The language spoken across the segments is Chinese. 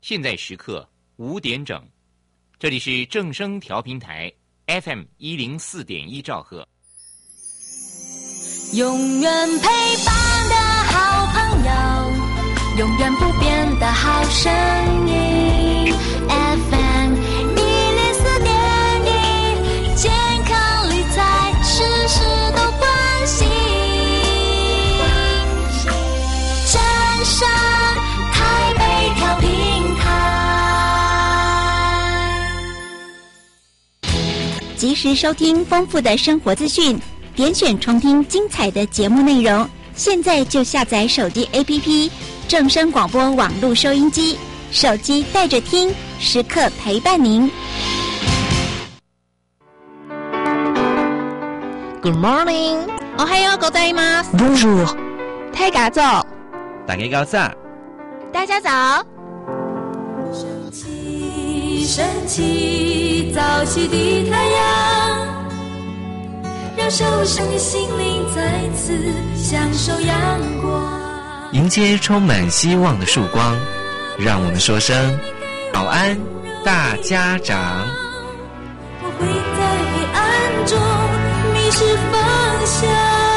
现在时刻5点整，这里是正声调频台 FM 104.1兆赫。 永远陪伴的好朋友，永远不变的好声音 FM 104.1，健康理财事事都关心，正声台北调频台， 及时收听丰富的生活资讯，点选重听精彩的节目内容，现在就下载手机 APP 正声广播网络收音机，手机带着听，时刻陪伴您。 Good morning， おはようございます。 Bonjour， 大家早。 大家早。 大家早。 升起，升起，早起的太阳，让受伤的心灵再次享受阳光。 迎接充满希望的曙光，让我们说声早安，大家长。 我会在黑暗中迷失方向，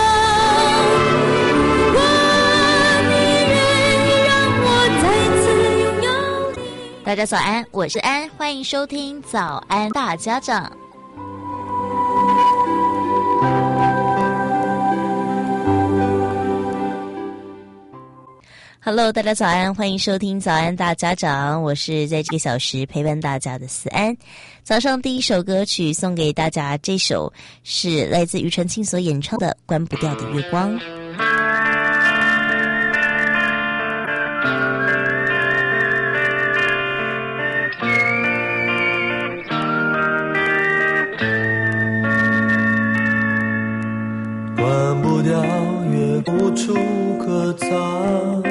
如果你愿意让我再次拥有你。 大家早安，我是安，欢迎收听早安大家长。Hello， 大家早安，欢迎收听早安大家长，我是在这个小时陪伴大家的思安。早上第一首歌曲送给大家，这首是来自庾澄庆所演唱的《关不掉的月光》。 关不掉月无处可藏，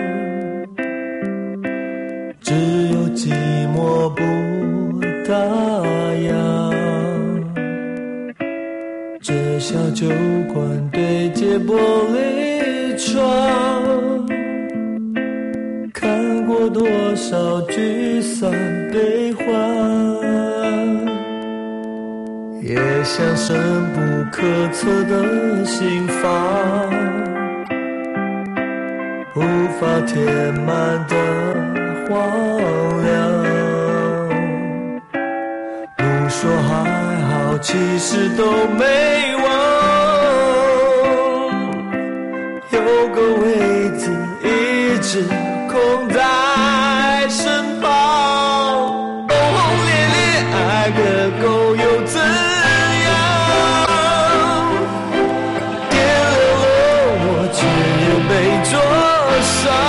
只有寂寞不打烊。这小酒馆对接玻璃窗，看过多少聚散悲欢，也像深不可测的心房，无法填满的荒凉。不说还好，其实都没忘，有个位置一直空在身旁。轰轰烈烈爱个够又怎样，点亮了我却又被灼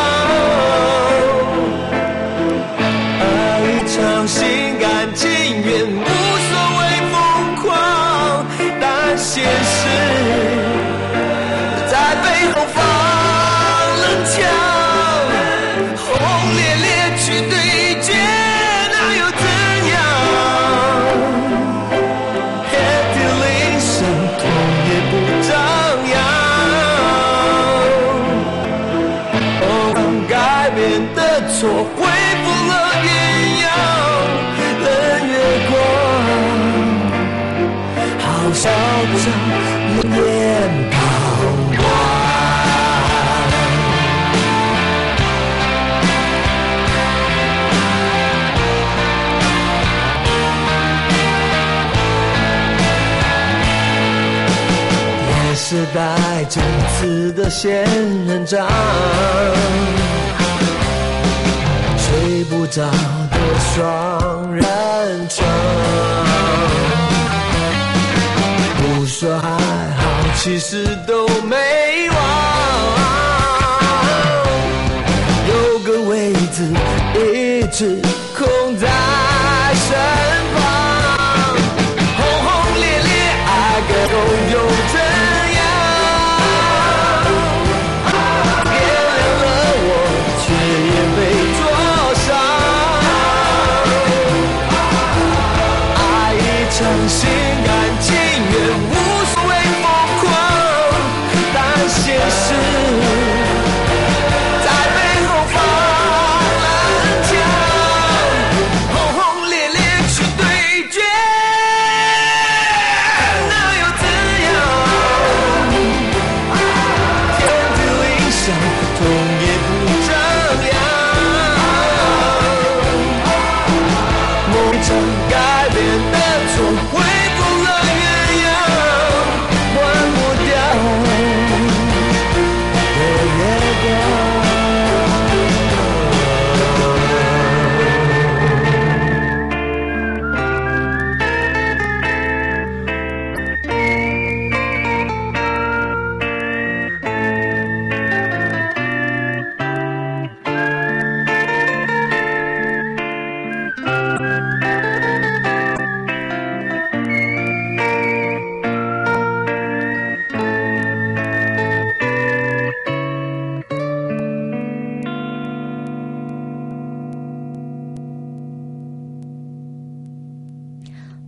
伤。爱一场心甘情愿，无所谓疯狂，但现实在背后放冷枪。轰轰烈烈去对决，那又怎样？遍体鳞伤，痛也不张扬。哦，改变的错恢复了原样，冷月光，好嚣张，冷眼旁观。也是带着刺的仙人掌，睡不着的双人床。不说还好，其实都没忘，有个位置一直空在身旁。轰轰烈烈爱个够又怎样？点亮了我，却也被灼伤。爱一场心甘情愿，无所谓疯狂，但现实在背后放冷枪。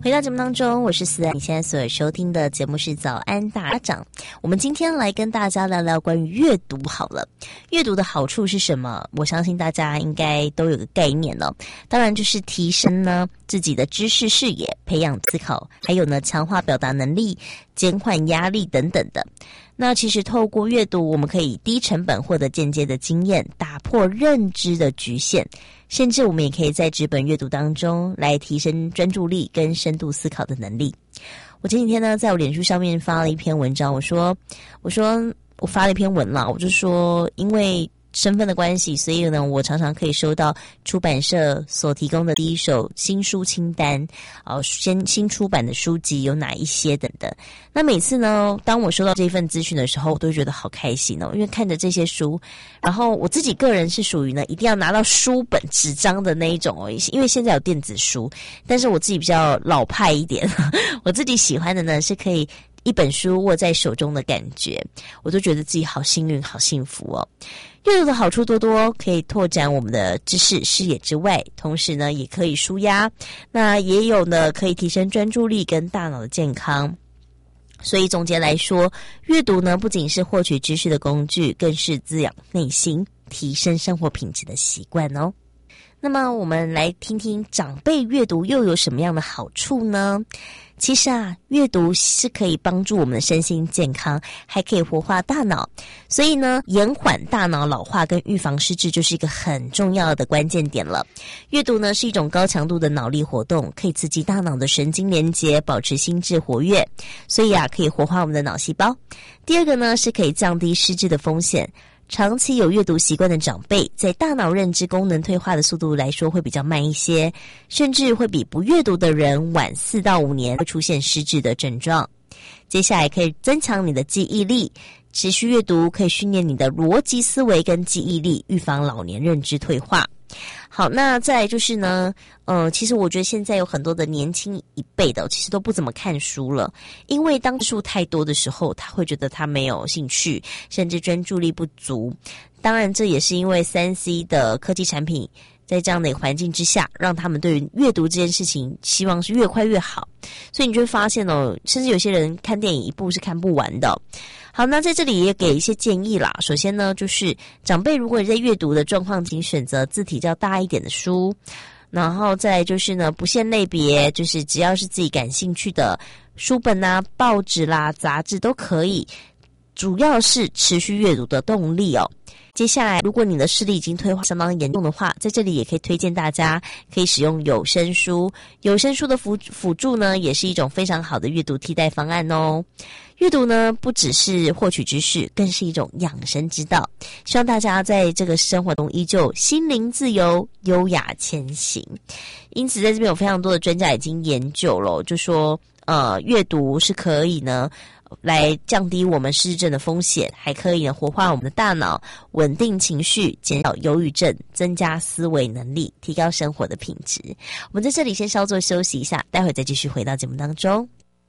回到节目当中，我是思安。你现在所收听的节目是早安大家长。我们今天来跟大家聊聊关于阅读好了。阅读的好处是什么？我相信大家应该都有个概念了。当然就是提升呢自己的知识视野，培养思考，还有呢强化表达能力，减缓压力等等的。那其实透过阅读，我们可以低成本获得间接的经验，打破认知的局限，甚至我们也可以在纸本阅读当中来提升专注力跟深度思考的能力。我前几天呢，在我脸书上面发了一篇文章，我说我发了一篇文啦，我就说因为身份的关系，所以呢，我常常可以收到出版社所提供的第一手新书清单，新出版的书籍有哪一些等等。那每次呢，当我收到这份资讯的时候，我都会觉得好开心哦，因为看着这些书，然后我自己个人是属于呢，一定要拿到书本纸张的那一种哦，因为现在有电子书，但是我自己比较老派一点，我自己喜欢的呢是可以一本书握在手中的感觉，我都觉得自己好幸运好幸福哦。阅读的好处多多，可以拓展我们的知识视野之外，同时呢也可以抒压，那也有呢可以提升专注力跟大脑的健康。所以总结来说，阅读呢不仅是获取知识的工具，更是滋养内心、提升生活品质的习惯哦。那么我们来听听长辈阅读又有什么样的好处呢？其实啊，阅读是可以帮助我们的身心健康，还可以活化大脑。所以呢，延缓大脑老化跟预防失智就是一个很重要的关键点了。阅读呢是一种高强度的脑力活动，可以刺激大脑的神经连结，保持心智活跃，所以啊，可以活化我们的脑细胞。第二个呢，是可以降低失智的风险。长期有阅读习惯的长辈，在大脑认知功能退化的速度来说会比较慢一些，甚至会比不阅读的人晚4到5年会出现失智的症状。接下来可以增强你的记忆力，持续阅读可以训练你的逻辑思维跟记忆力，预防老年认知退化。好，那再来就是呢，其实我觉得现在有很多的年轻一辈的，其实都不怎么看书了，因为当书太多的时候，他会觉得他没有兴趣，甚至专注力不足。当然，这也是因为3C 的科技产品在这样的一个环境之下，让他们对于阅读这件事情希望是越快越好，所以你就会发现哦，甚至有些人看电影一部是看不完的。好，那在这里也给一些建议啦。首先呢，就是长辈如果在阅读的状况，请选择字体较大一点的书，然后再来就是呢，不限类别，就是只要是自己感兴趣的书本啊、报纸啦、杂志都可以，主要是持续阅读的动力哦。接下来，如果你的视力已经退化相当严重的话，在这里也可以推荐大家可以使用有声书。有声书的辅助呢，也是一种非常好的阅读替代方案哦。阅读呢，不只是获取知识，更是一种养生之道。希望大家在这个生活中依旧心灵自由、优雅前行。因此，在这边有非常多的专家已经研究了，就说阅读是可以呢来降低我们失智症的风险，还可以呢活化我们的大脑，稳定情绪，减少忧郁症，增加思维能力，提高生活的品质。我们在这里先稍作休息一下，待会再继续回到节目当中。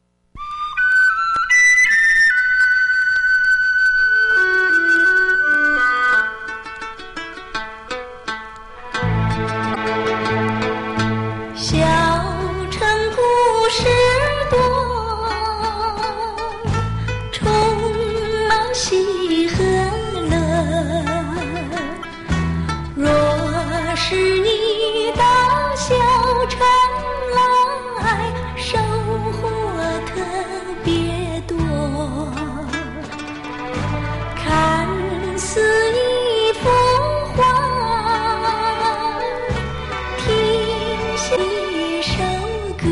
小城故事多，充满喜和乐。若是你到小城来，收获特别多。看似一幅画，一首歌，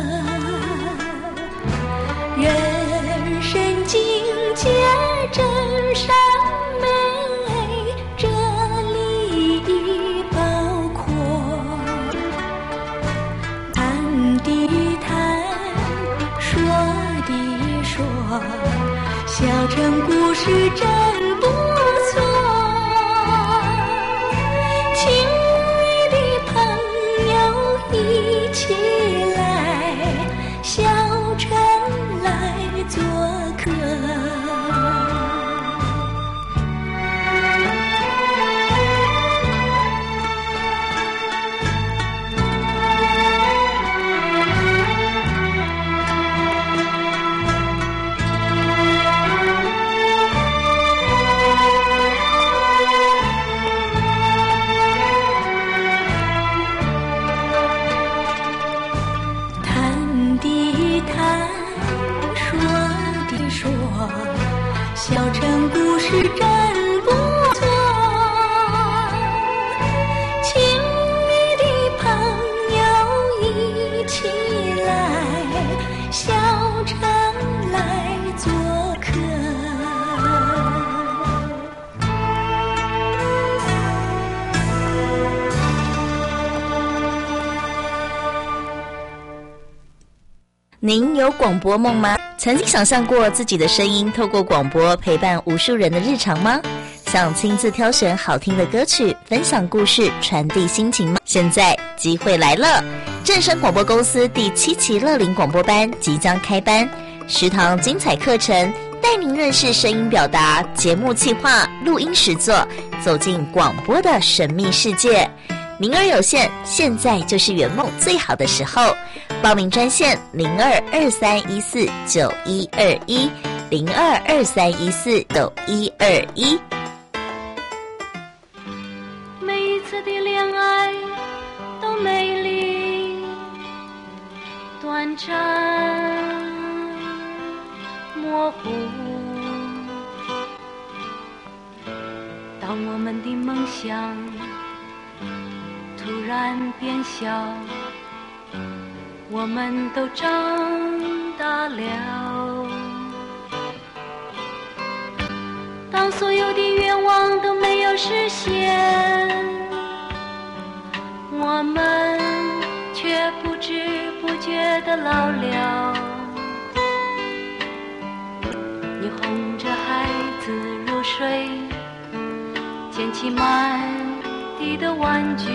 人生境界真善美，这里已包括。谈的谈，说的说，小城故事真不错。亲爱的朋友，一起来小城来做客。 您有广播梦吗？曾经想象过自己的声音透过广播陪伴无数人的日常吗？想亲自挑选好听的歌曲，分享故事，传递心情吗？现在机会来了！正声广播公司第7期乐龄广播班即将开班，10堂精彩课程，带您认识声音表达、节目企划、录音实作，走进广播的神秘世界。名额有限，现在就是圆梦最好的时候。报名专线0223149121，0223149121。 每一次的恋爱都美丽短暂模糊，当我们的梦想突然变小，我们都长大了。当所有的愿望都没有实现，我们却不知不觉地老了。你哄着孩子入睡，捡起满地的玩具，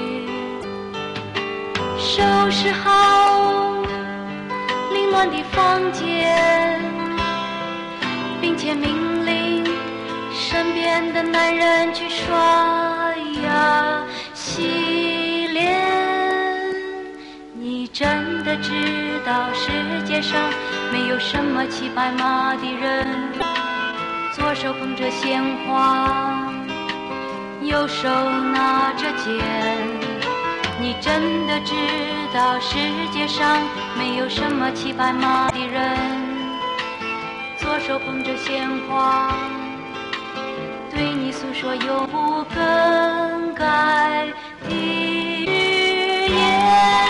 收拾好凌乱的房间，并且命令身边的男人去刷牙洗脸。你真的知道世界上没有什么骑白马的人，左手捧着鲜花，右手拿着剑。你真的知道世界上没有什么骑白马的人，左手捧着鲜花，对你诉说永不更改的誓言。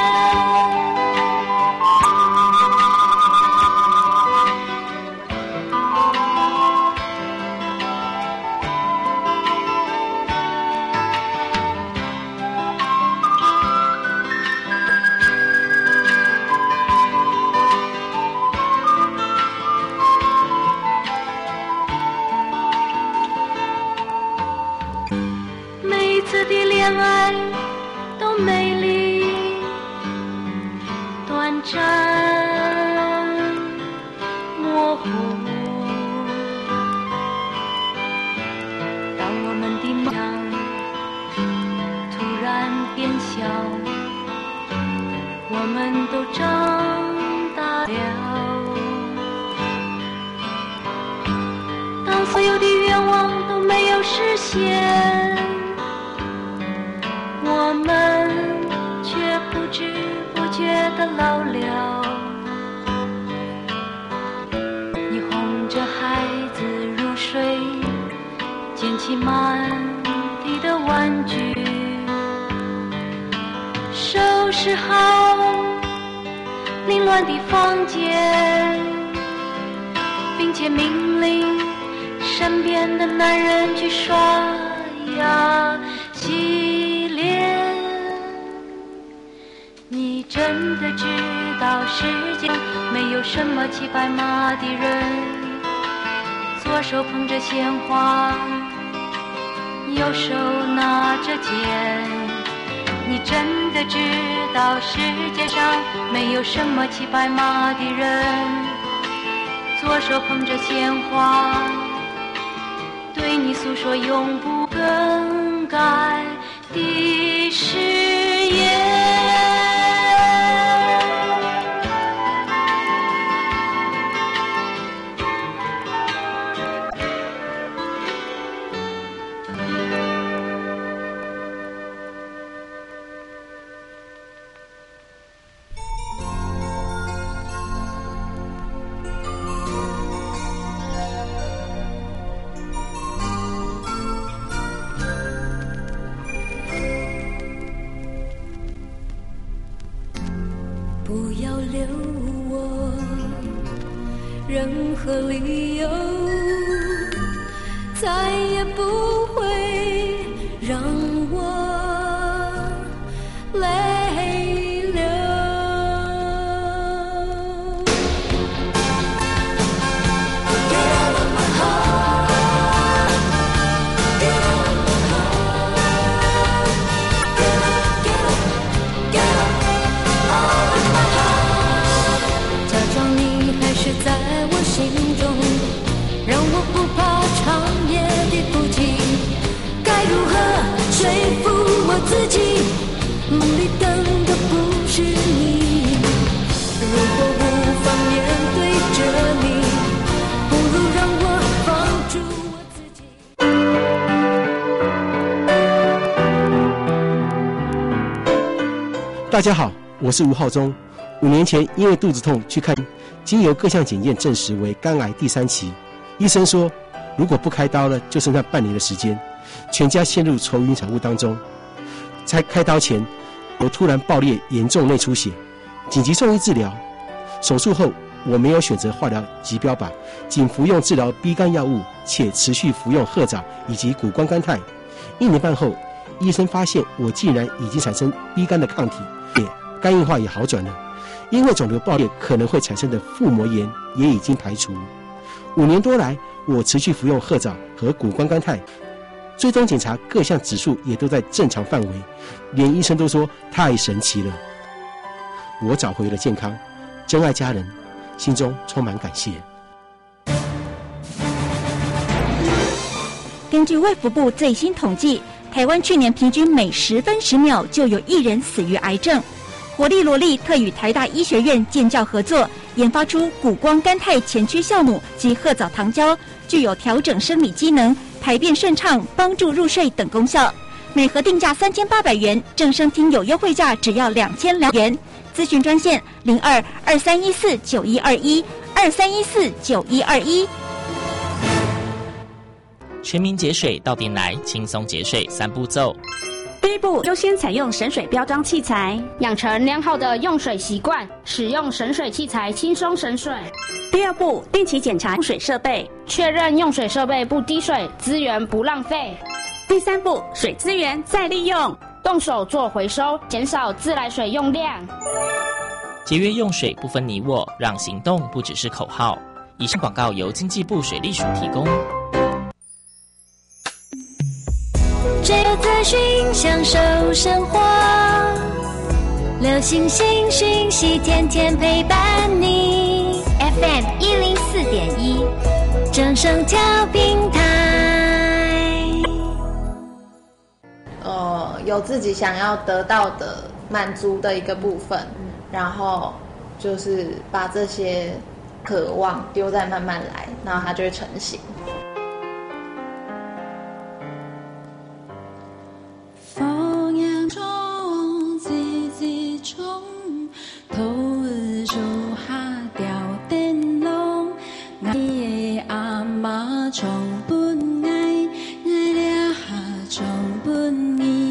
恋爱都美丽短暂模糊，当我们的梦想突然变小，我们都长大了。当所有的愿望都没有实现，我们却不知不觉地老了。你哄着孩子入睡，捡起满地的玩具，收拾好凌乱的房间，并且命令身边的男人去刷牙洗脸。你真的知道世界没有什么骑白马的人，左手捧着鲜花，右手拿着剑。你真的知道世界上没有什么骑白马的人，左手捧着鲜花，对你诉说永不更改的誓言。不要留我任何理由，再也不会让我泪流。 大家好，我是吴浩中。5年前因为肚子痛去看，经由各项检验证实为肝癌第3期。医生说，如果不开刀了，就剩下半年的时间，全家陷入愁云惨雾当中。在开刀前，我突然爆裂，严重内出血，紧急送医治疗。手术后，我没有选择化疗及标靶，仅服用治疗 B 肝药物，且持续服用褐藻以及谷胱甘肽。1年半后，医生发现我竟然已经产生 B 肝的抗体，肝硬化也好转了。因为肿瘤爆裂可能会产生的腹膜炎也已经排除。5年多来，我持续服用褐藻和谷胱甘肽，追踪检查各项指数也都在正常范围，连医生都说太神奇了。我找回了健康，珍爱家人，心中充满感谢。 根据卫福部最新统计，台湾去年平均每10分10秒就有1人死于癌症。活力萝莉特与台大医学院建教合作，研发出谷胱甘肽前驱酵母及褐藻糖胶，具有调整生理机能、排便顺畅、帮助入睡等功效。每盒定价3800元，正声听有优惠价只要2200元。咨询专线02-2314-9121，2314-9121。 全民节水到店来，轻松节水3步骤。 第一步，优先采用省水标章器材， 养成良好的用水习惯，使用省水器材轻松省水。 第二步，定期检查用水设备， 确认用水设备不滴水，资源不浪费。 第三步，水资源再利用， 动手做回收，减少自来水用量。 节约用水不分你我，让行动不只是口号。以上广告由经济部水利署提供。 只有资讯，享受生活，流星星讯息，天天陪伴你。FM 104.1，正声调频台。 有自己想要得到的满足的一个部分，然后就是把这些渴望丢在慢慢来，然后它就会成型。 风扬中，吱吱冲，头儿手下吊灯笼，爱的阿妈冲本爱，爱了下冲本意。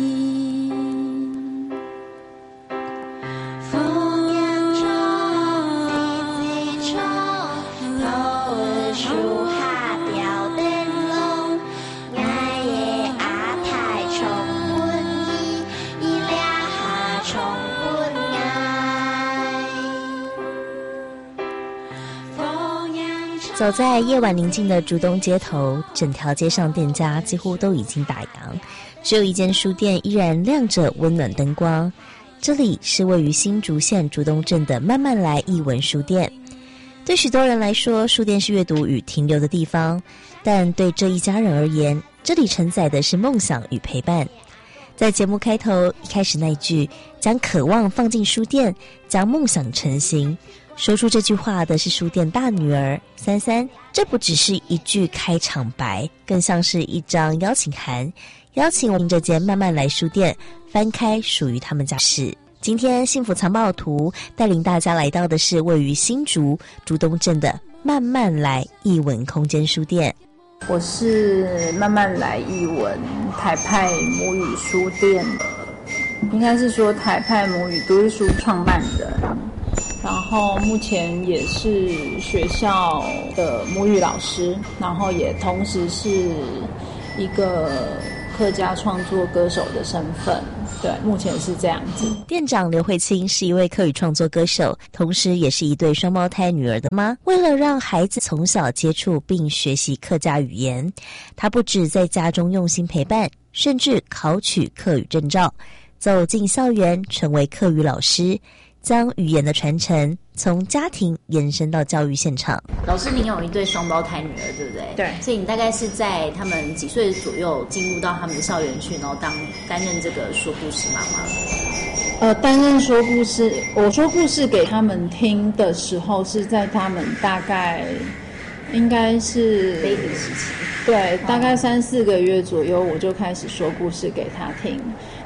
风扬中，吱吱冲，头儿手下吊灯笼，爱的阿太冲。 走在夜晚宁静的竹东街头，整条街上店家几乎都已经打烊，只有一间书店依然亮着温暖灯光。这里是位于新竹县竹东镇的慢慢来艺文书店。对许多人来说，书店是阅读与停留的地方，但对这一家人而言，这里承载的是梦想与陪伴。在节目开头一开始那句将渴望放进书店，将梦想成型，说出这句话的是书店大女儿三三。这不只是一句开场白，更像是一张邀请函，邀请我们这间慢慢来书店翻开属于他们家事。今天幸福藏宝图带领大家来到的是位于新竹竹东镇的慢慢来艺文空间书店。 我是慢慢来艺文台派母语书店，应该是说台派母语读书创办人，然后目前也是学校的母语老师，然后也同时是一个客家创作歌手的身份。对，目前是这样子。 店长刘慧清是一位客语创作歌手，同时也是一对双胞胎女儿的妈。为了让孩子从小接触并学习客家语言，她不止在家中用心陪伴，甚至考取客语证照，走进校园成为客语老师，将语言的传承从家庭延伸到教育现场。 老师，您有一对双胞胎女儿，对不对？ 对。 所以你大概是在他们几岁左右进入到他们的校园去，然后担任这个说故事妈妈？ 担任说故事，我说故事给他们听的时候，是在他们大概应该是 baby 时期。 对，大概3-4个月左右，我就开始说故事给他听。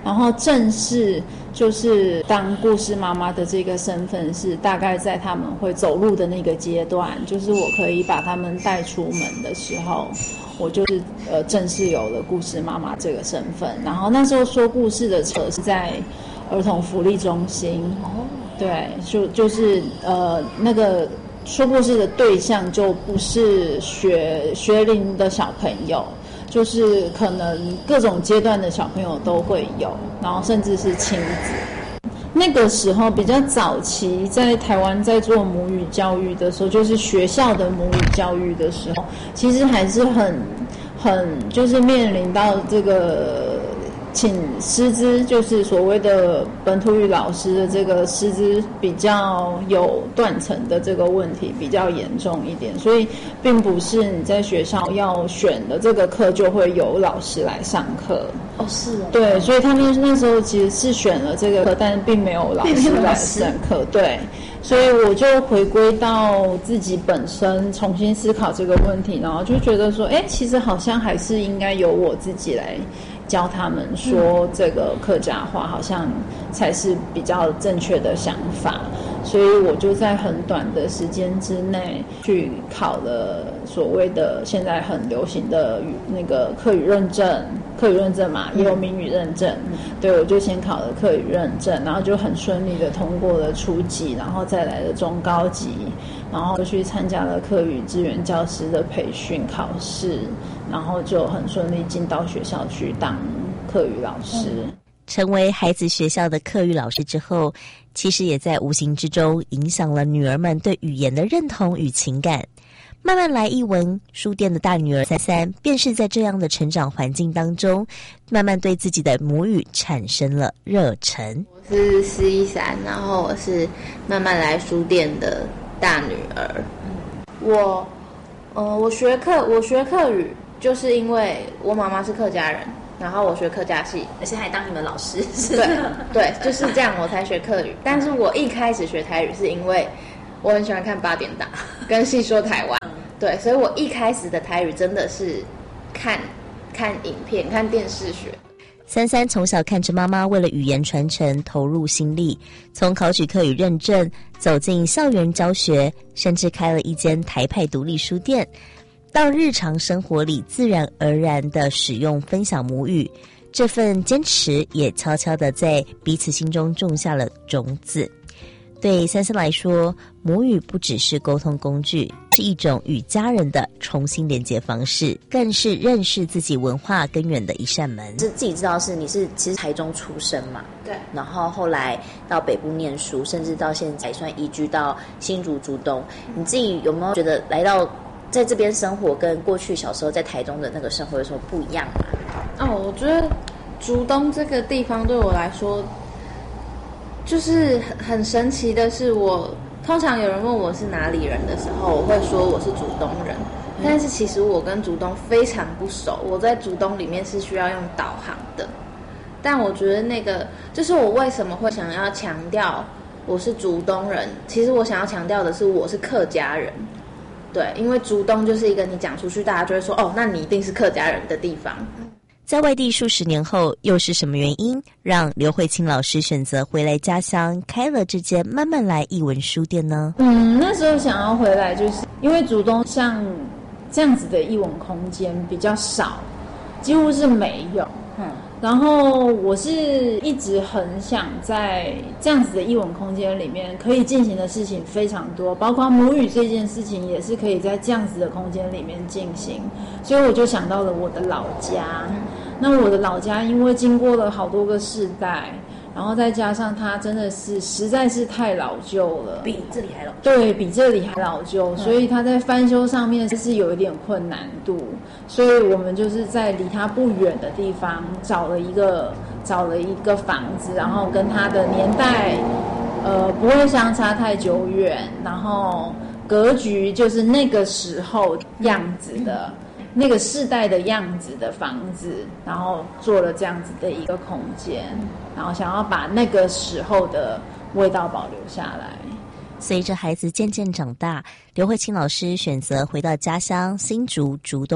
然后正式就是当故事妈妈的这个身份是大概在他们会走路的那个阶段，就是我可以把他们带出门的时候，我就是正式有了故事妈妈这个身份。然后那时候说故事的是在儿童福利中心，对，就是那个说故事的对象就不是学龄的小朋友，就是可能各种阶段的小朋友都会有，然后甚至是亲子。那个时候比较早期，在台湾在做母语教育的时候，就是学校的母语教育的时候，其实还是很就是面临到这个请师资，就是所谓的本土语老师的这个师资比较有断层的这个问题比较严重一点，所以并不是你在学校要选的这个课就会有老师来上课。 哦，是哦。 对，所以他们那时候其实是选了这个课，但并没有老师来上课。对，所以我就回归到自己本身，重新思考这个问题，然后就觉得说，其实好像还是应该由我自己来教他们说这个客家话，好像才是比较正确的想法。所以我就在很短的时间之内去考了所谓的现在很流行的那个客语认证嘛，也有闽语认证。对，我就先考了客语认证，然后就很顺利的通过了初级，然后再来了中高级，然后就去参加了客语支援教师的培训考试，然后就很顺利进到学校去当客语老师。 成为孩子学校的客语老师之后，其实也在无形之中影响了女儿们对语言的认同与情感。慢慢来译文书店的大女儿33，便是在这样的成长环境当中，慢慢对自己的母语产生了热忱。 我是413，然后我是慢慢来书店的大女儿。我学客语，就是因为我妈妈是客家人。然后我学客家系， 而且还当你们老师。 对，就是这样我才学客语。但是我一开始学台语是因为我很喜欢看8点档跟戏说台湾，对，所以我一开始的台语真的是看影片、看电视学。 33从小看着妈妈为了语言传承投入心力，从考取客语认证，走进校园教学，甚至开了一间台派独立书店。到日常生活里自然而然地使用分享母语，这份坚持也悄悄地在彼此心中种下了种子。对33来说，母语不只是沟通工具，是一种与家人的重新连接方式，更是认识自己文化根源的一扇门。 是自己知道是你是其实台中出生嘛， 对， 然后后来到北部念书，甚至到现在算移居到新竹竹东，你自己有没有觉得来到在这边生活跟过去小时候在台中的那个生活有什么不一样吗？ 我觉得竹东这个地方对我来说，就是很神奇的是，我通常有人问我是哪里人的时候，我会说我是竹东人，但是其实我跟竹东非常不熟，我在竹东里面是需要用导航的。但我觉得那个就是我为什么会想要强调我是竹东人，其实我想要强调的是我是客家人。对，因为竹东就是一个你讲出去大家就会说，那你一定是客家人的地方。 在外地数十年后，又是什么原因让刘慧清老师选择回来家乡，开了这间慢慢来译文书店呢？ 那时候想要回来，就是因为竹东像这样子的译文空间比较少，几乎是没有。然后我是一直很想在这样子的译文空间里面可以进行的事情非常多，包括母语这件事情也是可以在这样子的空间里面进行，所以我就想到了我的老家。那我的老家因为经过了好多个世代，然后再加上它真的是实在是太老旧了， 比这里还老旧。 对，比这里还老旧，所以它在翻修上面是有一点困难度，所以我们就是在离它不远的地方找了一个房子，然后跟它的年代不会相差太久远，然后格局就是那个时候样子的那个世代的样子的房子，然后做了这样子的一个空间，然后想要把那个时候的味道保留下来。 随着孩子渐渐长大，刘慧清老师选择回到家乡新竹竹东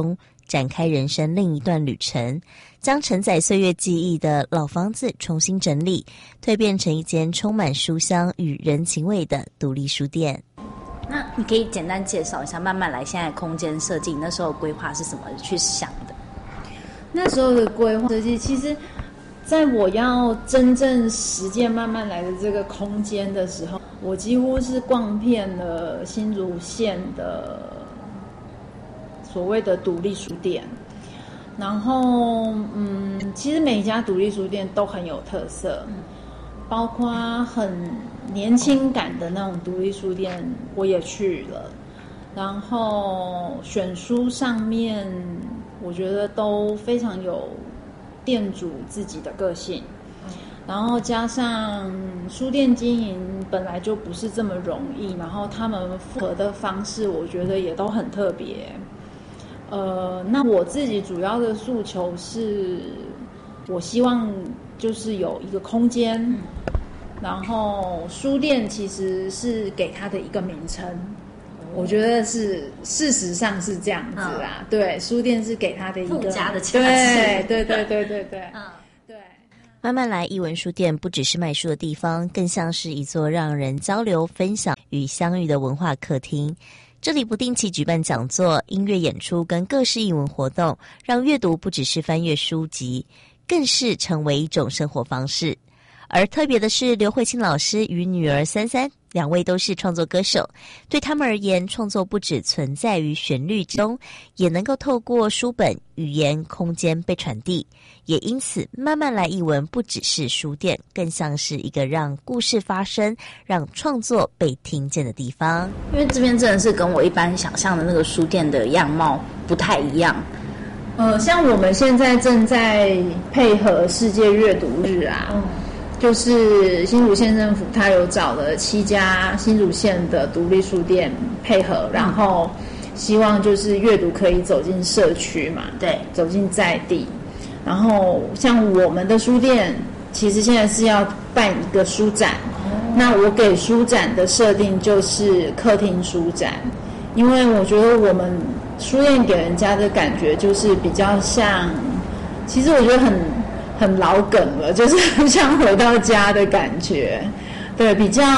展开人生另一段旅程，将承载岁月记忆的老房子重新整理，蜕变成一间充满书香与人情味的独立书店。 那你可以简单介绍一下慢慢来现在空间设计，那时候规划是什么去想的？ 那时候的规划设计，其实在我要真正实践慢慢来的这个空间的时候，我几乎是逛遍了新竹县的所谓的独立书店，然后其实每一家独立书店都很有特色，包括很年轻感的那种独立书店我也去了，然后选书上面我觉得都非常有店主自己的个性，然后加上书店经营本来就不是这么容易，然后他们复合的方式我觉得也都很特别。那我自己主要的诉求是，我希望就是有一个空间，然后书店其实是给它的一个名称，我觉得是事实上是这样子啦。对，书店是给它的一个附加的价值。 对。 对。慢慢来艺文书店不只是卖书的地方，更像是一座让人交流、分享与相遇的文化客厅。这里不定期举办讲座、音乐演出跟各式艺文活动，让阅读不只是翻阅书籍，更是成为一种生活方式。而特别的是，刘慧清老师与女儿三三两位都是创作歌手，对他们而言，创作不只存在于旋律中，也能够透过书本、语言、空间被传递。也因此，慢慢来艺文不只是书店，更像是一个让故事发生、让创作被听见的地方。 因为这边真的是跟我一般想象的那个书店的样貌不太一样。 像我们现在正在配合世界阅读日啊。就是新竹县政府他有找了7家新竹县的独立书店配合，然后希望就是阅读可以走进社区嘛， 对， 走进在地。然后像我们的书店其实现在是要办一个书展，那我给书展的设定就是客厅书展，因为我觉得我们书店给人家的感觉就是比较像，其实我觉得很老梗了，就是很像回到家的感觉，对，比较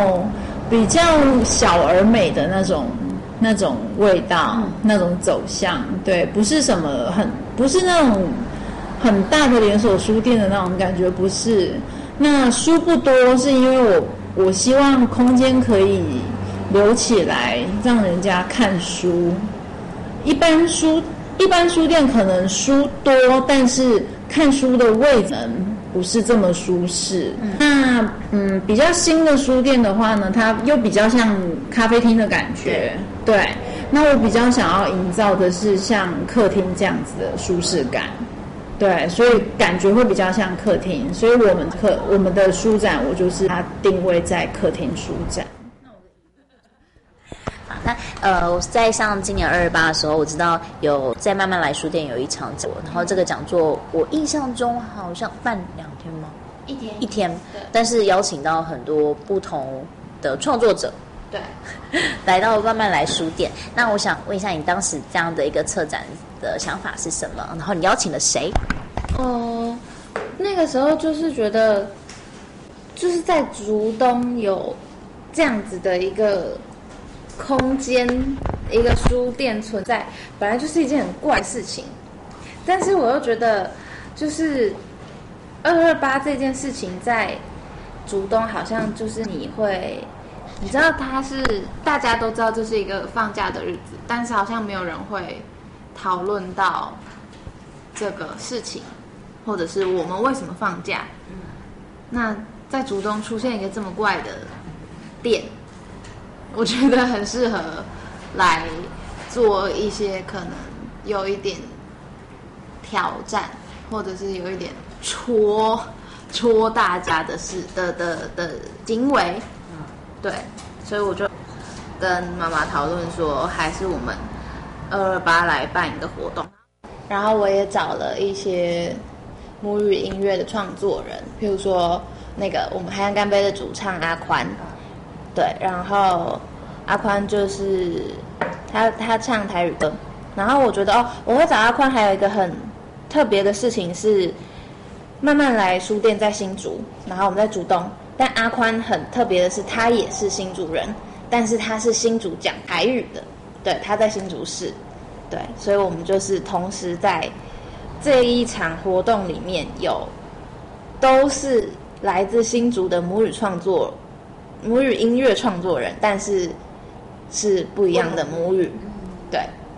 小而美的那种味道，那种走向，对，不是什么不是那种很大的连锁书店的那种感觉，不是。那书不多，是因为我希望空间可以留起来，让人家看书。一般书店可能书多，但是看书的位置不是这么舒适。那比较新的书店的话呢，它又比较像咖啡厅的感觉。对，那我比较想要营造的是像客厅这样子的舒适感。对，所以感觉会比较像客厅，所以我们的书展，我就是它定位在客厅书展。 我在上今年228的时候，我知道有在慢慢来书店有一场讲座，然后这个讲座我印象中好像办2天吗？1天，但是邀请到很多不同的创作者， 对， 来到慢慢来书店。那我想问一下，你当时这样的一个策展的想法是什么？然后你邀请了谁？ 那个时候就是觉得，就是在竹东有这样子的一个空间，一个书店存在，本来就是一件很怪的事情。但是我又觉得，就是228这件事情在竹东好像就是你知道它是大家都知道这是一个放假的日子，但是好像没有人会讨论到这个事情，或者是我们为什么放假。那在竹东出现一个这么怪的店，我觉得很适合来做一些可能有一点挑战，或者是有一点戳大家的事的行为。对，所以我就跟妈妈讨论说，还是我们228来办一个活动。然后我也找了一些母语音乐的创作人，譬如说那个我们海岸干杯的主唱阿宽，对，然后阿宽就是他唱台语歌， 然后我觉得我会找阿宽还有一个很特别的事情是，慢慢来书店在新竹，然后我们在竹东，但阿宽很特别的是，他也是新竹人，但是他是新竹讲台语的，对，他在新竹市，对，所以我们就是同时在这一场活动里面都是来自新竹的母语音乐创作人，但是是不一样的母语，对。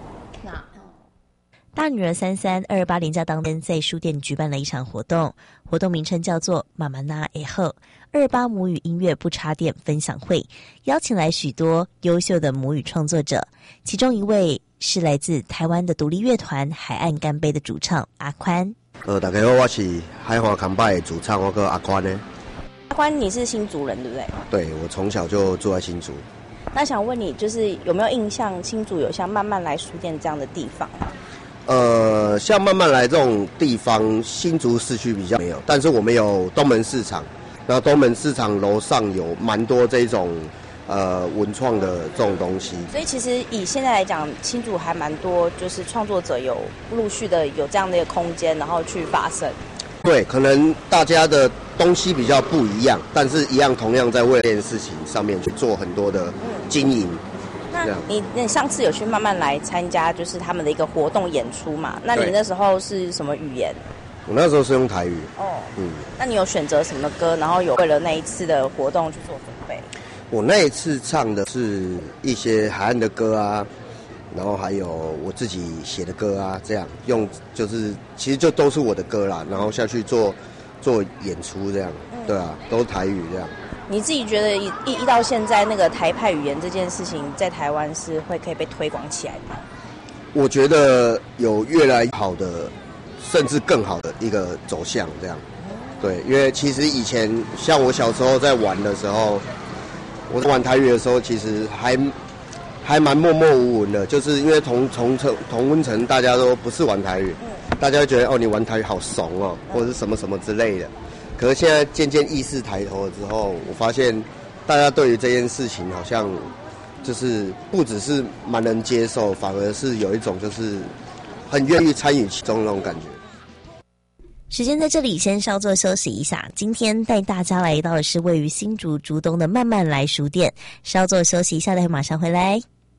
大女儿33/228连假当天，在书店举办了一场活动，活动名称叫做妈妈那诶后28母语音乐不插电分享会，邀请来许多优秀的母语创作者，其中一位是来自台湾的独立乐团海岸干杯的主唱阿宽。 大家好，我是海华康拜的主唱，我叫阿宽呢。 阿宽，你是新竹人对不对？ 对，我从小就住在新竹。 那想问你，就是有没有印象，新竹有像慢慢来书店这样的地方？ 像慢慢来这种地方，新竹市区比较没有，但是我们有东门市场，然后东门市场楼上有蛮多这种文创的这种东西。 所以其实以现在来讲，新竹还蛮多，就是创作者有陆续的有这样的一个空间，然后去发声。 对，可能大家的东西比较不一样，但是一样同样在为这件事情上面去做很多的经营。 那你上次有去慢慢来参加，就是他们的一个活动演出嘛？那你那时候是什么语言？ 我那时候是用台语。 那你有选择什么歌？然后有为了那一次的活动去做准备？ 我那一次唱的是一些海岸的歌啊，然后还有我自己写的歌啊，这样用就是其实就都是我的歌啦，然后下去做演出这样，对啊，都是台语这样。 你自己觉得一到现在那个台派语言这件事情，在台湾是可以被推广起来的吗？ 我觉得有越来越好的，甚至更好的一个走向这样。对，因为其实以前像我小时候在玩的时候，我玩台语的时候，其实还蛮默默无闻的，就是因为同温层大家都不是玩台语，大家会觉得你玩台语好怂哦，或者是什么什么之类的。可是现在渐渐意识抬头了之后，我发现大家对于这件事情好像就是不只是蛮能接受，反而是有一种就是很愿意参与其中那种感觉。 时间在这里先稍作休息一下，今天带大家来到的是位于新竹竹东的慢慢来书店，稍作休息一下，待会马上回来。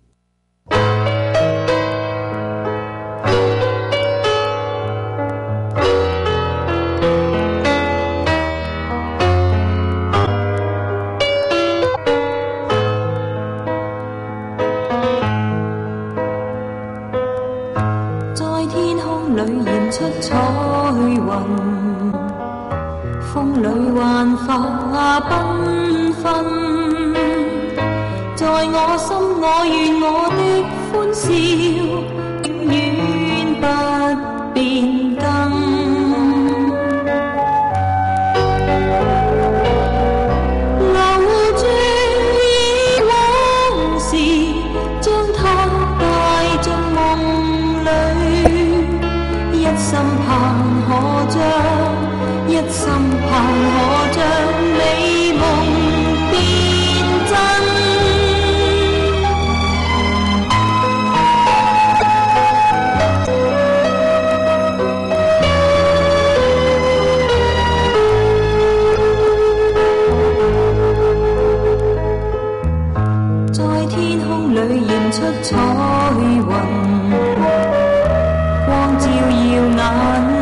风里幻化缤纷，在我心我願我的歡笑永遠不變更。留住以往事，將它帶進夢裏，一心盼可將一心盼可將美夢變真。在天空裏現出彩雲，光照耀眼。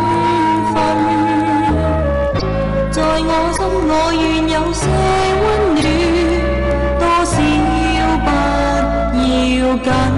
我心我願有些溫暖，多少不要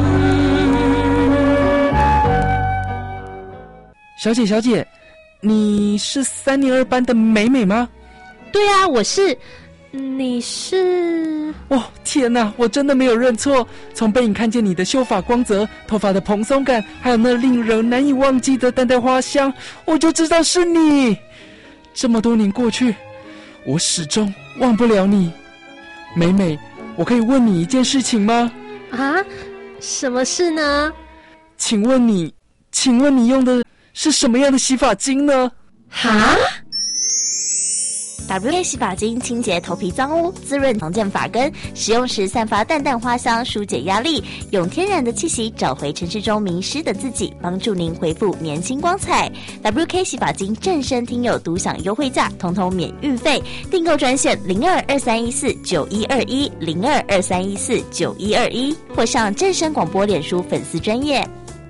緊。 小姐，你是3年2班的美美吗？ 对啊，我是。你是？ 哦，天哪，我真的没有认错。从背影看见你的秀发光泽、头发的蓬松感，还有那令人难以忘记的淡淡花香，我就知道是你。这么多年过去，我始终忘不了你。美美，我可以问你一件事情吗？ 啊？什么事呢？ 请问你用的是什么样的洗发精呢？ 哈？ WK 洗发精清洁头皮脏污，滋润常见发根，使用时散发淡淡花香，疏解压力，用天然的气息找回城市中迷失的自己，帮助您恢复年轻光彩。WK 洗发精正声听友独享优惠价，统统免运费，订购专线02231491210223149121，或上正声广播脸书粉丝专页。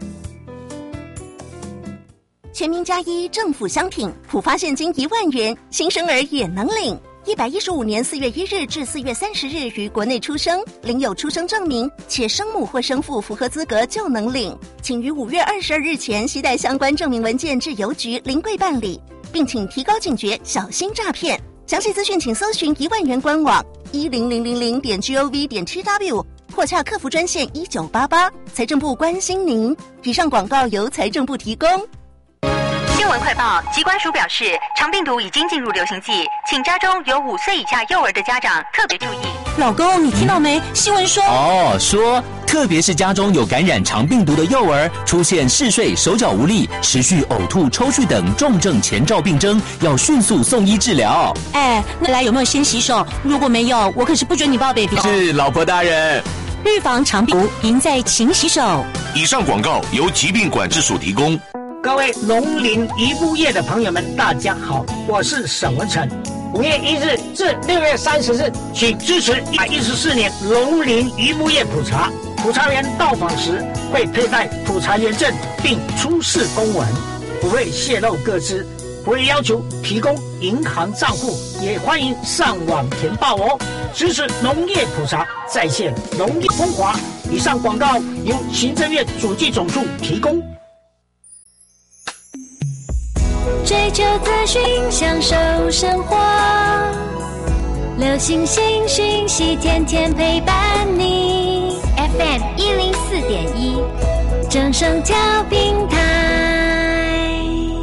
全民加一政府商品，普发现金1万元，新生儿也能领。115年4月1日至4月30日于国内出生，领有出生证明，且生母或生父符合资格就能领。请于5月22日前携带相关证明文件至邮局临柜办理，并请提高警觉，小心诈骗。详细资讯请搜寻1万元官网10000.gov.tw 或洽客服专线1988。财政部关心您。以上广告由财政部提供。 新闻快报，疾管署表示，肠病毒已经进入流行季，请家中有5岁以下幼儿的家长特别注意。 老公，你听到没？新闻说说特别是家中有感染肠病毒的幼儿，出现嗜睡、手脚无力、持续呕吐、抽搐等重症前兆病征，要迅速送医治疗。 那来有没有先洗手？如果没有，我可是不准你抱 baby。 是，老婆大人。 预防肠病毒，赢在勤洗手。 以上广告由疾病管制署提供。 各位农林渔牧业的朋友们，大家好，我是沈文成。5月1日至6月30日，请支持114年农林渔牧业普查。普查员到访时会佩戴普查员证，并出示公文，不会泄露个资，不会要求提供银行账户，也欢迎上网填报哦。支持农业普查，再现农业风华。以上广告由行政院主计总处提供。 追求资讯，享受生活，流行新讯息，天天陪伴你。FM 104.1，正声调频台。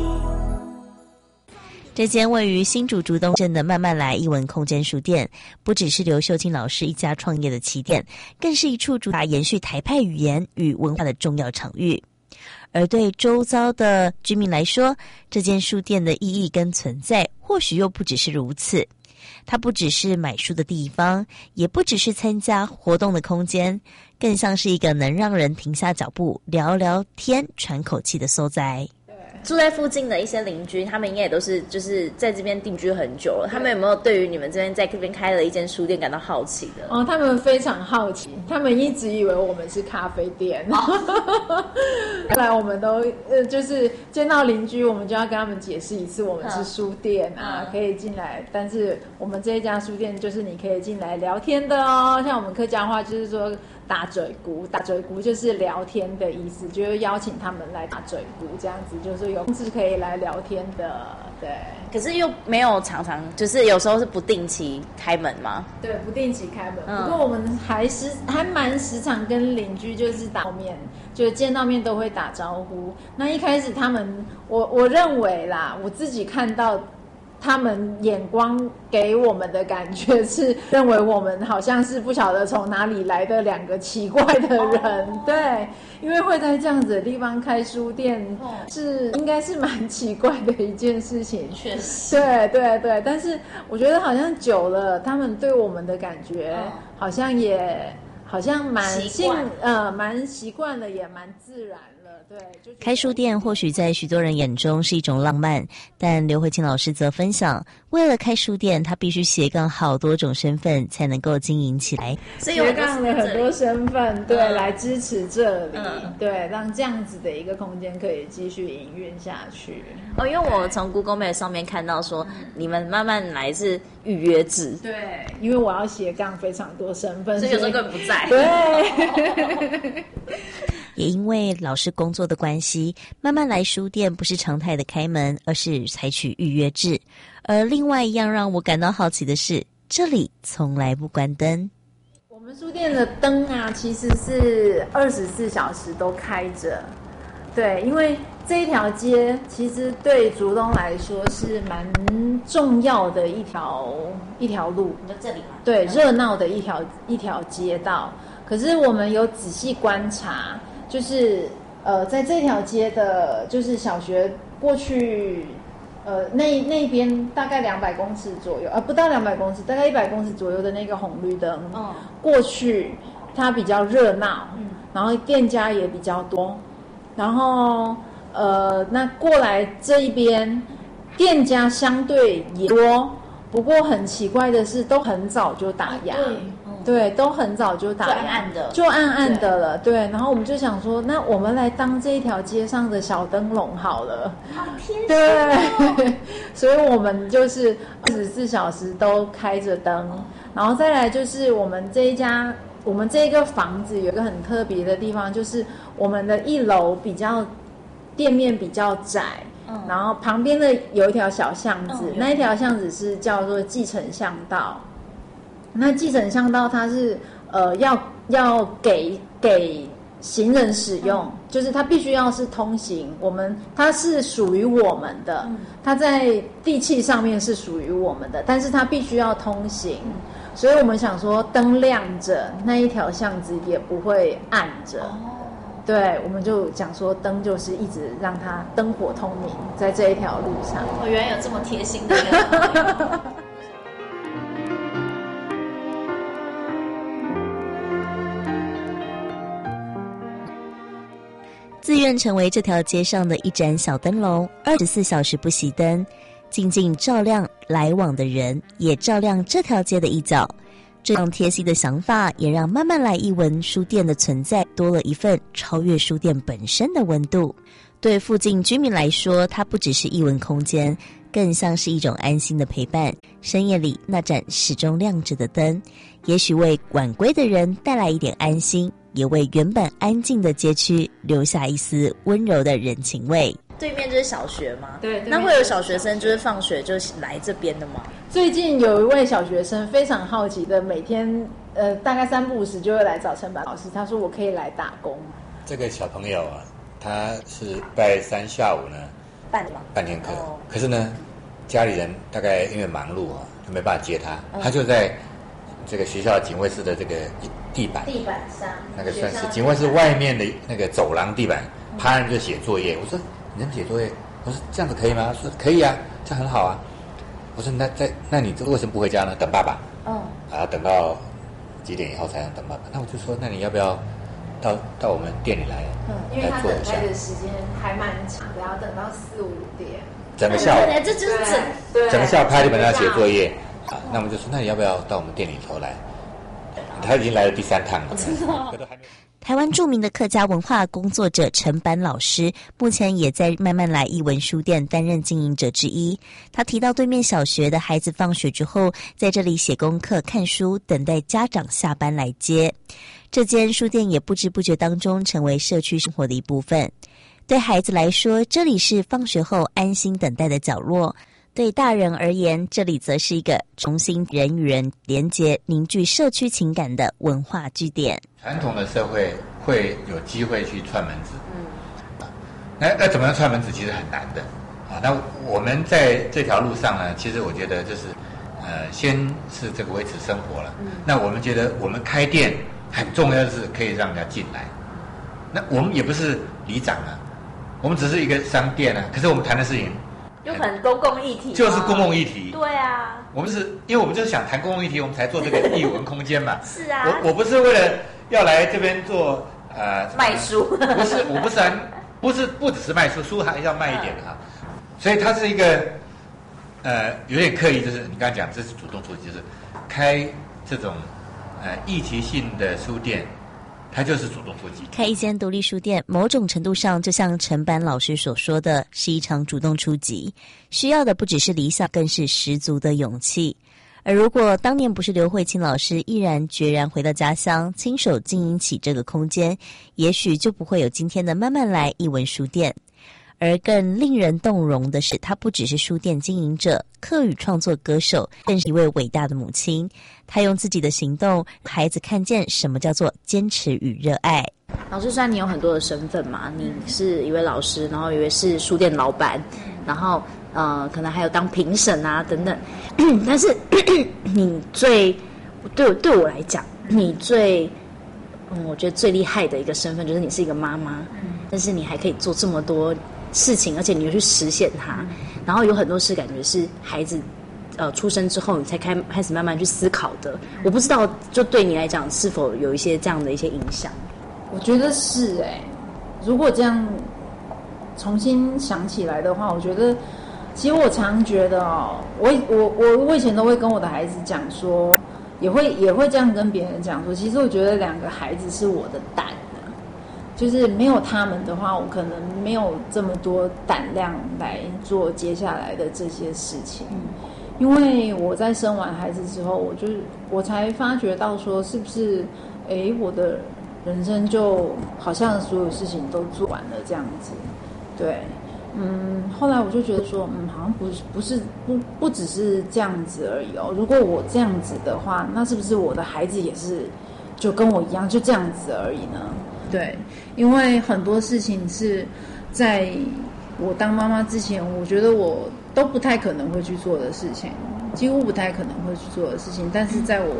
这间位于新竹竹东镇的慢慢来艺文空间书店，不只是刘秀清老师一家创业的起点，更是一处主打延续台派语言与文化的重要场域。而对周遭的居民来说，这间书店的意义跟存在或许又不只是如此。它不只是买书的地方，也不只是参加活动的空间，更像是一个能让人停下脚步聊聊天喘口气的所在。 住在附近的一些邻居，他们应该也都是就是在这边定居很久了。他们有没有对于你们这边在这边开了一间书店感到好奇的？ 他们非常好奇，他们一直以为我们是咖啡店。后来我们都就是见到邻居，我们就要跟他们解释一次，我们是书店啊，可以进来。但是我们这一家书店就是你可以进来聊天的哦。像我们客家话就是说打嘴鼓，打嘴鼓就是聊天的意思，就是邀请他们来打嘴鼓，这样子就是有是可以来聊天的。对， 可是又没有常常，就是有时候是不定期开门吗？ 对，不定期开门。不过我们还蛮时常跟邻居就是打面，就见到面都会打招呼。那一开始他们，我认为啦，我自己看到他们眼光给我们的感觉是认为我们好像是不晓得从哪里来的2个奇怪的人。对，因为会在这样子的地方开书店，是应该是蛮奇怪的一件事情。确实，对，但是我觉得好像久了，他们对我们的感觉好像蛮习惯了，也蛮自然了。对， 开书店或许在许多人眼中是一种浪漫，但刘慧清老师则分享，为了开书店，他必须斜杠好多种身份才能够经营起来。 所以斜杠了很多身份，对，来支持这里，对，让这样子的一个空间可以继续营运下去。 因为我从 Google Map 上面看到说，你们慢慢来是预约制。 对，因为我要斜杠非常多身份， 所以有时候根本不在。 对。 也因为老师工作的关系，慢慢来书店不是常态的开门，而是采取预约制。而另外一样让我感到好奇的是，这里从来不关灯。 我们书店的灯啊，其实是24小时都开着。对，因为这一条街其实对竹东来说是蛮重要的一条路。 你说这里吗？ 对，热闹的一条街道。可是我们有仔细观察，就是在这条街的，就是小学过去那边大概200公尺左右，不到200公尺，大概100公尺左右的那个红绿灯，过去它比较热闹，然后店家也比较多，然后那过来这一边店家相对也多，不过很奇怪的是，都很早就打烊，对，都很早就打烊，就暗暗的了，对。然后我们就想说，那我们来当这一条街上的小灯笼好了， 好贴心哦。 对，所以我们就是24小时都开着灯，然后再来就是我们这一个房子有一个很特别的地方，就是我们的1楼店面比较窄。然后旁边的有一条小巷子，那一条巷子是叫做继承巷道。那继承巷道它是要给行人使用，就是它必须要是通行，它是属于我们的，它在地契上面是属于我们的，但是它必须要通行。所以我们想说灯亮着，那一条巷子也不会暗着。对，我们就讲说灯就是一直让它灯火通明，在这一条路上。 原来有这么贴心的人。 自愿成为这条街上的一盏小灯笼，24小时不熄灯，静静照亮来往的人，也照亮这条街的一角。这样贴心的想法，也让慢慢来艺文书店的存在多了一份超越书店本身的温度。对附近居民来说，它不只是艺文空间，更像是一种安心的陪伴。深夜里那盏始终亮着的灯，也许为晚归的人带来一点安心，也为原本安静的街区留下一丝温柔的人情味。 对面就是小学吗？ 对， 那会有小学生就是放学就来这边的吗？ 最近有一位小学生非常好奇的，每天大概3不5时就会来找陈板老师，他说我可以来打工。 这个小朋友啊，他是拜3下午呢半天课，可是呢家里人大概因为忙碌啊，就没办法接他，他就在这个学校警卫室的这个地板上， 那个算是警卫室外面的那个走廊地板，趴着就写作业。我说你能写作业？我说这样子可以吗？他说可以啊，这样很好啊。我说那你这为什么不回家呢？等爸爸。等到几点以后才能等爸爸？那我就说，那你要不要到我们店里来？ 因为他等待的时间还蛮长的，要等到4、5点。 整个下午， 这就是整个下午趴地板上写作业啊。那我们就说，那你要不要到我们店里头来？他已经来了第3趟了。 台湾著名的客家文化工作者陈板老师，目前也在慢慢来艺文书店担任经营者之一。他提到，对面小学的孩子放学之后，在这里写功课、看书，等待家长下班来接。这间书店也不知不觉当中成为社区生活的一部分。对孩子来说，这里是放学后安心等待的角落；对大人而言，这里则是一个重新人与人连结、凝聚社区情感的文化据点。 传统的社会会有机会去串门子，那怎么样串门子其实很难的啊。那我们在这条路上呢，其实我觉得就是先是这个维持生活了。那我们觉得我们开店很重要的是可以让人家进来。那我们也不是里长啊，我们只是一个商店啊。可是我们谈的事情就很公共议题， 就是公共议题。 对啊， 我们是因为我们就是想谈公共议题，我们才做这个艺文空间嘛。 是啊， 我不是为了要来这边做卖书， 不只是卖书，书还要卖一点哈。所以它是一个有点刻意，就是你刚才讲这是主动出击，就是开这种议题性的书店。他就是主动出击。 开一间独立书店，某种程度上就像陈板老师所说的，是一场主动出击，需要的不只是理想，更是十足的勇气。而如果当年不是刘慧卿老师毅然决然回到家乡，亲手经营起这个空间，也许就不会有今天的慢慢来艺文书店。而更令人动容的是，她不只是书店经营者、客语创作歌手，更是一位伟大的母亲。她用自己的行动，孩子看见什么叫做坚持与热爱。 老师，虽然你有很多的身份嘛，你是一位老师，然后一位是书店老板，然后可能还有当评审啊等等，但是你对我来讲，你我觉得最厉害的一个身份就是你是一个妈妈，但是你还可以做这么多事情，而且你又去实现它，然后有很多事感觉是孩子出生之后你才开始慢慢去思考的。我不知道就对你来讲是否有一些这样的一些影响？ 我觉得是如果这样重新想起来的话，我觉得其实我常觉得我以前都会跟我的孩子讲说，也会这样跟别人讲说，其实我觉得2个孩子是我的胆就是没有他们的话，我可能没有这么多胆量来做接下来的这些事情。因为我在生完孩子之后，我才发觉到说，是不是我的人生就好像所有事情都做完了这样子。对，后来我就觉得说，好像不只是这样子而已哦。如果我这样子的话，那是不是我的孩子也是就跟我一样就这样子而已呢？对，因为很多事情是在我当妈妈之前，我觉得我都不太可能会去做的事情，几乎不太可能会去做的事情。但是在我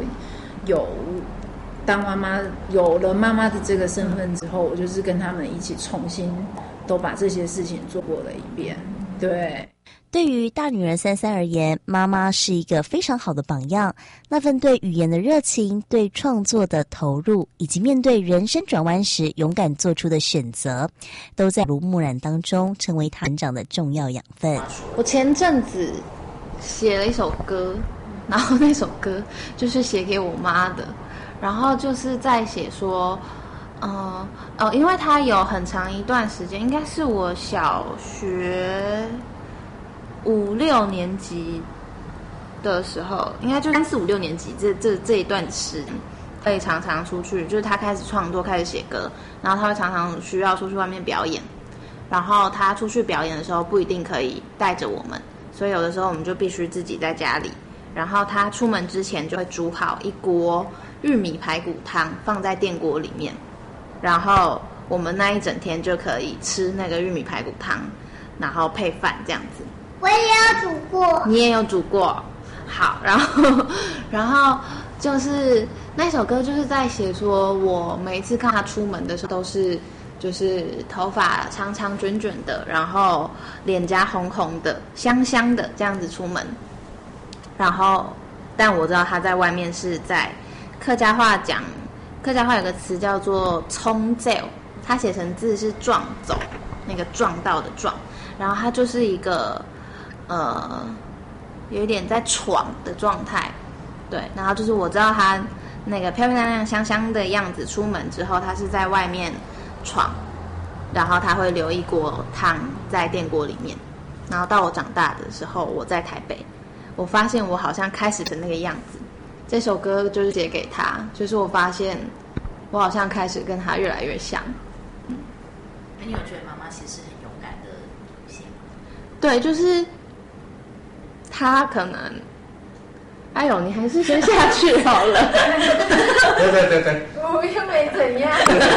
当妈妈，有了妈妈的这个身份之后，我就是跟他们一起重新都把这些事情做过了一遍。对。 对于大女人33而言，妈妈是一个非常好的榜样。那份对语言的热情，对创作的投入，以及面对人生转弯时勇敢做出的选择，都在如木染当中成为她成长的重要养分。 我前阵子写了一首歌，然后那首歌就是写给我妈的，然后就是在写说因为她有很长一段时间，应该是我小学5、6年级的时候，应该就3、4、5、6年级这一段时间，会常常出去，就是他开始创作，开始写歌，然后他会常常需要出去外面表演，然后他出去表演的时候不一定可以带着我们，所以有的时候我们就必须自己在家里，然后他出门之前就会煮好一锅玉米排骨汤放在电锅里面，然后我们那一整天就可以吃那个玉米排骨汤，然后配饭这样子。 我也有煮过， 你也有煮过，好，然后就是那首歌就是在写说，我每一次看他出门的时候都是就是头发长长卷卷的，然后脸颊红红的、香香的这样子出门，然后但我知道他在外面是在客家话有个词叫做冲走，他写成字是撞走，那个撞到的撞，然后他就是一个有一点在闯的状态，对，然后就是我知道他那个漂漂亮亮香香的样子出门之后，他是在外面闯，然后他会留一锅汤在电锅里面，然后到我长大的时候，我在台北，我发现我好像开始的那个样子，这首歌就是写给他，就是我发现我好像开始跟他越来越像。 那你有觉得妈妈其实是很勇敢的女性吗？ 对，就是他可能，哎呦，你还是先下去好了。 对， 我又没怎样。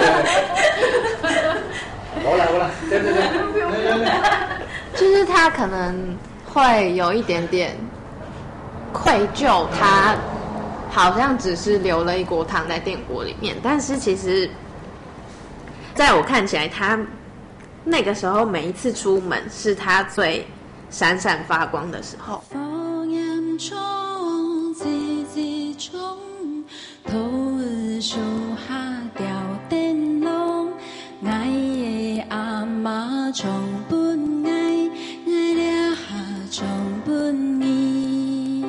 我来，对， 就是他可能会有一点点愧疚，他好像只是留了一锅汤在电锅里面，但是其实在我看起来，他那个时候每一次出门是他最闪闪发光的时候。 风烟中，吱吱中，土儿树下吊灯笼，爱的阿妈从本爱，爱了下从本意。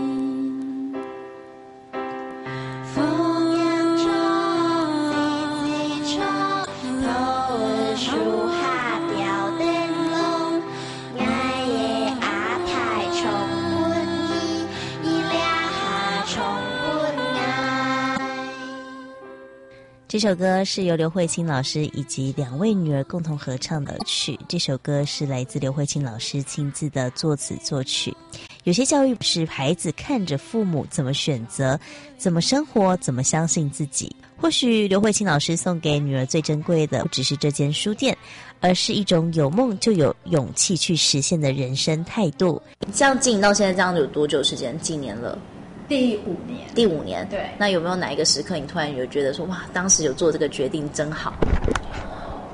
风烟中，吱吱中，土儿树下吊灯笼，爱的阿太从本意，伊了下从本爱。 这首歌是由刘慧卿老师以及2位女儿共同合唱的曲。这首歌是来自刘慧卿老师亲自的作词作曲。有些教育是孩子看着父母怎么选择、怎么生活、怎么相信自己。或许刘慧卿老师送给女儿最珍贵的不只是这间书店，而是一种有梦就有勇气去实现的人生态度。 这样经营到现在这样有多久时间？几年了？ 第5年。 第5年， 对。 那有没有哪一个时刻你突然有觉得说，哇，当时有做这个决定真好？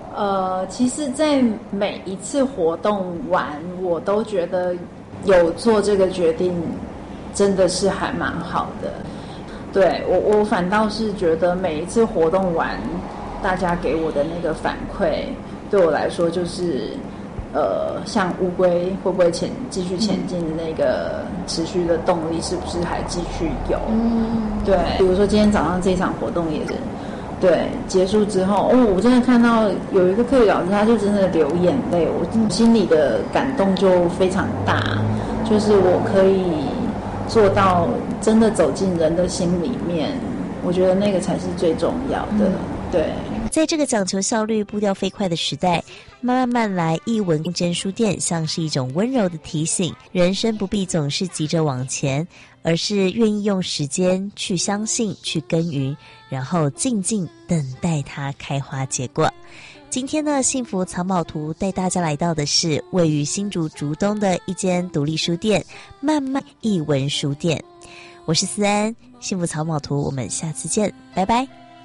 其实在每一次活动完，我都觉得有做这个决定真的是还蛮好的。对，我反倒是觉得每一次活动完，大家给我的那个反馈，对我来说就是像乌龟会不会继续前进的那个持续的动力是不是还继续有？对，比如说今天早上这场活动也是，对，结束之后，我真的看到有一个课语老师，他就真的流眼泪，我心里的感动就非常大，就是我可以做到真的走进人的心里面，我觉得那个才是最重要的。对， 在这个讲求效率、步调飞快的时代，慢慢来艺文空间书店像是一种温柔的提醒，人生不必总是急着往前，而是愿意用时间去相信、去耕耘，然后静静等待它开花结果。今天呢，幸福藏宝图带大家来到的是位于新竹竹东的一间独立书店——慢慢艺文书店。我是思安，幸福藏宝图，我们下次见，拜拜。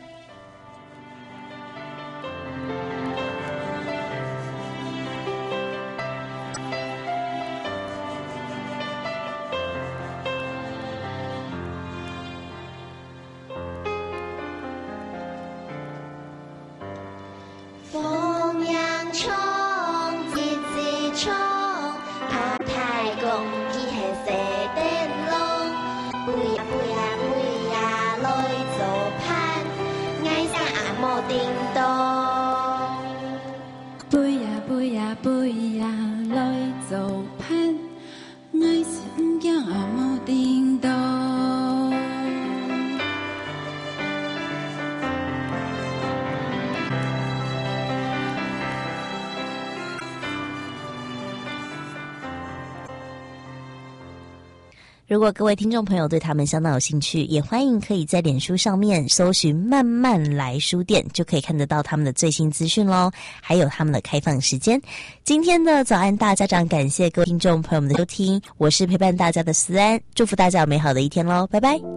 如果各位听众朋友对他们相当有兴趣，也欢迎可以在脸书上面搜寻慢慢来书店，就可以看得到他们的最新资讯咯，还有他们的开放时间。今天的早安大家长，感谢各位听众朋友们的收听，我是陪伴大家的思安，祝福大家有美好的一天咯，拜拜。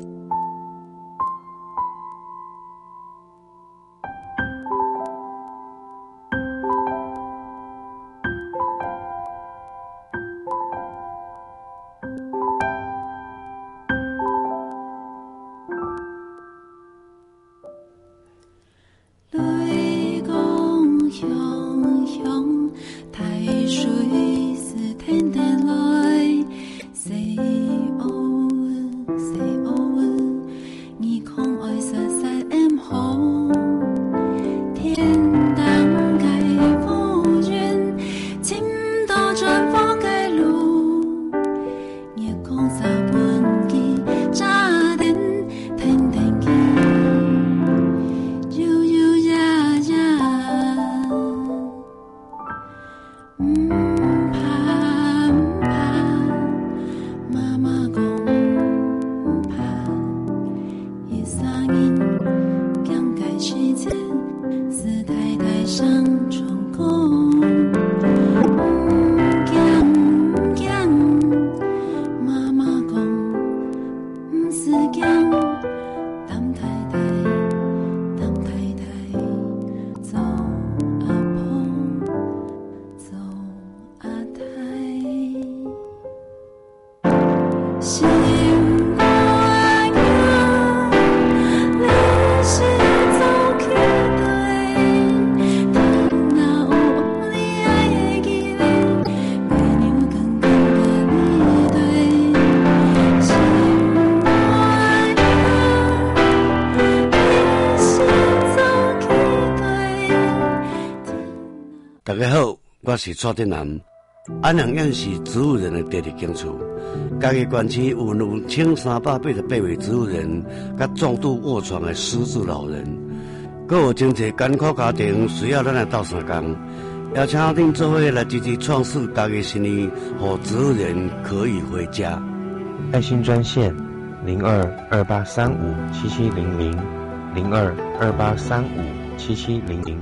大家好，我是蔡振南。安阳院是植物人的第二警处，嘉义县区有1388位植物人，甲重度卧床的失智老人，阁有真侪艰苦家庭需要咱来斗相共，邀请恁做伙来积极创始嘉义新义，让植物人可以回家。 爱心专线0228357700，0228357700。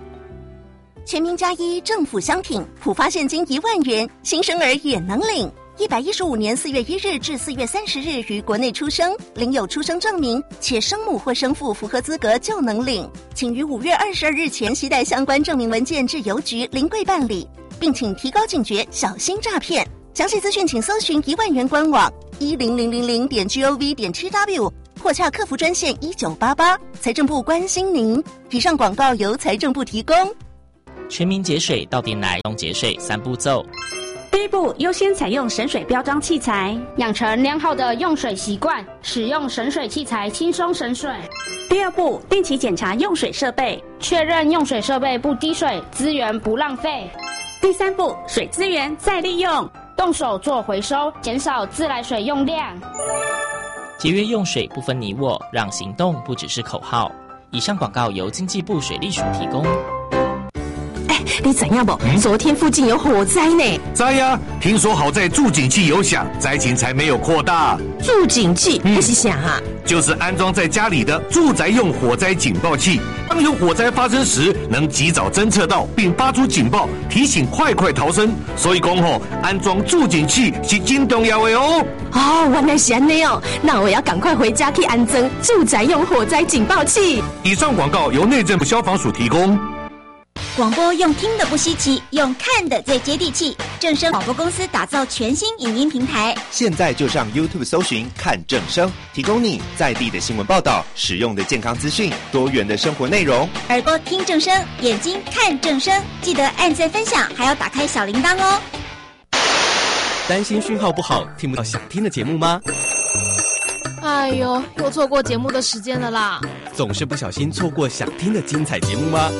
全民加一政府商品，普发现金1万元，新生儿也能领。 115年4月1日至4月30日于国内出生，领有出生证明，且生母或生父符合资格就能领。请于5月22日前携带相关证明文件至邮局临柜办理，并请提高警觉，小心诈骗。详细资讯请搜寻1万元官网10000.gov.tw 或洽客服专线1988。财政部关心您。以上广告由财政部提供。 全民节水到店来用节水3步骤。 第一步，优先采用省水标章器材， 养成良好的用水习惯，使用省水器材轻松省水。 第二步，定期检查用水设备， 确认用水设备不滴水，资源不浪费。 第三步，水资源再利用， 动手做回收，减少自来水用量。 节约用水不分你我，让行动不只是口号。以上广告由经济部水利署提供。 你知影不？昨天附近有火灾呢。 知呀，听说好在助警器有响，灾情才没有扩大。 助警器那是啥啊？ 就是安装在家里的住宅用火灾警报器，当有火灾发生时，能及早侦测到并发出警报，提醒快逃生。所以讲吼，安装助警器是真重要的哦。 哦，原来是安尼哦，那我要赶快回家去安装住宅用火灾警报器。 以上广告由内政部消防署提供。 广播用听的不稀奇，用看的最接地气。正声广播公司打造全新影音平台， 现在就上 YouTube 搜寻看正声，提供你在地的新闻报道、实用的健康资讯、多元的生活内容。 耳朵听正声，眼睛看正声，记得按赞分享，还要打开小铃铛哦。 担心讯号不好，听不到想听的节目吗？ 哎呦，又错过节目的时间了啦！ 总是不小心错过想听的精彩节目吗？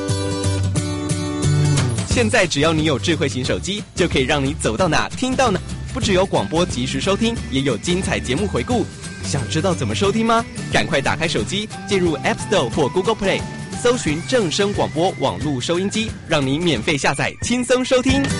现在只要你有智慧型手机，就可以让你走到哪听到哪。不只有广播及时收听，也有精彩节目回顾。想知道怎么收听吗？赶快打开手机，进入 App Store 或 Google Play， 搜寻正声广播网络收音机，让你免费下载，轻松收听。